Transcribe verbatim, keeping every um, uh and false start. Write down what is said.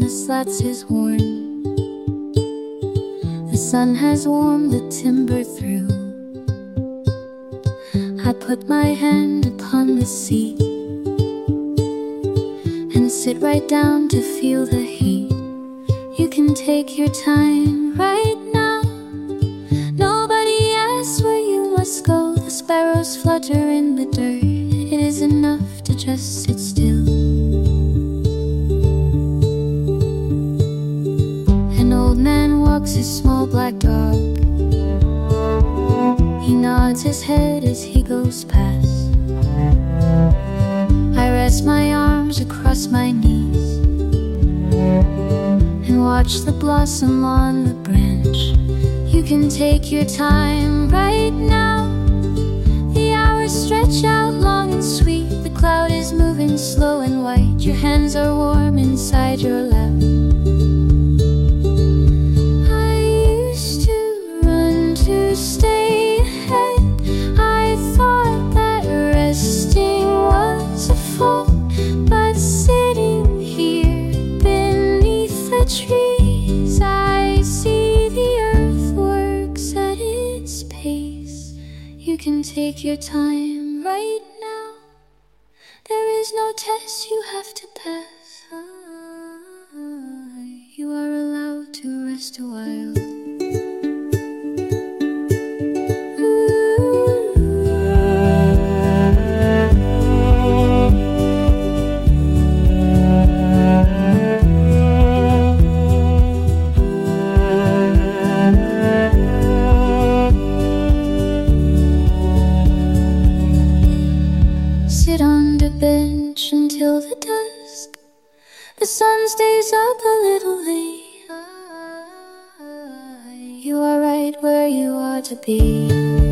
the slats is worn. The sun has warmed the timber through. I put my hand upon the seat and sit right down to feel the heat. You can take your time right now. Nobody asks where you must go. The sparrows flutter in the dirt. It is enough to just sit still. An old man walks his small black dog. He nods his head as he goes past. I rest my arms across my knees and watch the blossom on the branch. You can take your time right now. The hours stretch out long and sweet. The cloud is moving slow and white. Your hands are warm inside your lap. I used to run to stay ahead. I thought that resting was a fault, but sitting here beneath the trees, I see the earth works at its pace. You can take your time right now. There is no test you have to pass. You are allowed to rest a while. Sit on the bench until the dusk. The sun stays up a little late. You are right where you ought to be.